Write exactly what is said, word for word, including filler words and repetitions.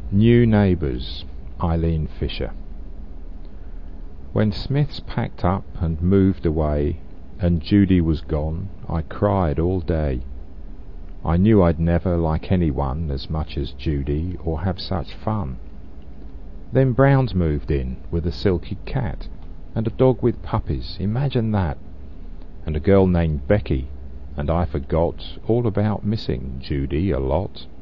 New Neighbours, Eileen Fisher. When Smiths packed up and moved away, and Judy was gone, I cried all day. I knew I'd never like anyone as much as Judy, or have such fun. Then Browns moved in, with a silky cat, and a dog with puppies, imagine that, and a girl named Becky, and I forgot all about missing Judy a lot.